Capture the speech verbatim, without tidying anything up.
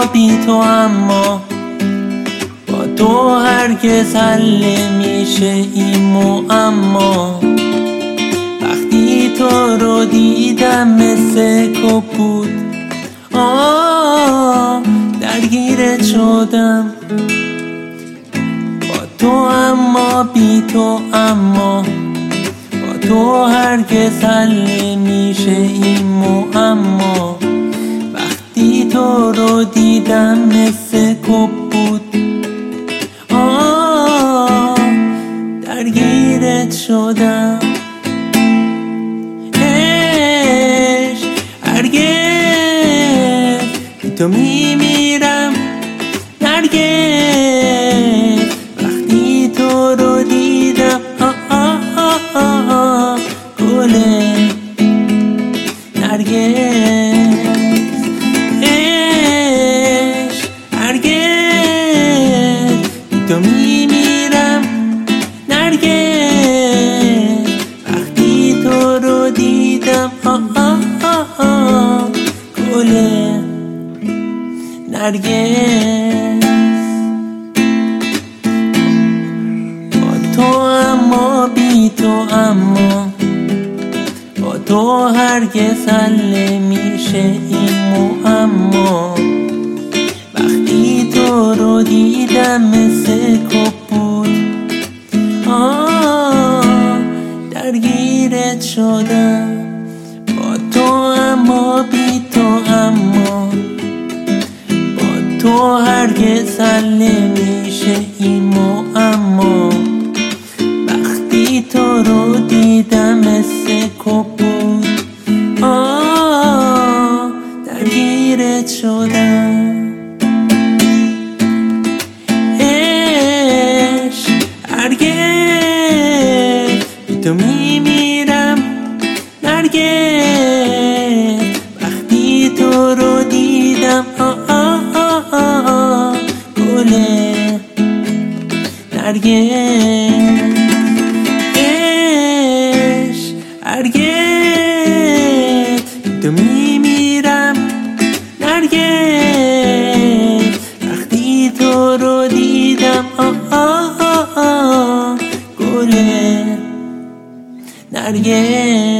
بی تو، اما با تو هرگز حل نمیشه این معما. وقتی تو رو دیدم مثل کبود، آه درگیرت شدم. با تو اما بی تو، اما با تو هرگز حل نمیشه این معما. وقتی تو رو دیدم مثل کبود، آه درگیرت شدم. عشق هرگز بی تو میمیرم، هرگز وقتی تو رو دیدم. آه آه آه آه گله نرگس. عشق هرگز بی تو میمیرم، نرگس وقتی تو رو دیدم. آه آه آه آه گله نرگس. با تو اما بی تو، اما با تو هرگز حل نمیشه این معما. وقتی تو رو دیدم مثل کبود، آه درگیرت شدم. با تو اما بی تو، اما با تو هرگز حل نمیشه این معما. وقتی تو رو دیدم مثل کبود، آه درگیرت شدم. عشق هرگز بی تو میمیرم، نرگس وقتی تو رو دیدم. آه آه آه آه آه گله نرگس. عشق هرگز بی تو میمیرم، نرگس وقتی تو رو دیدم. آه آه آه آه گله نرگس.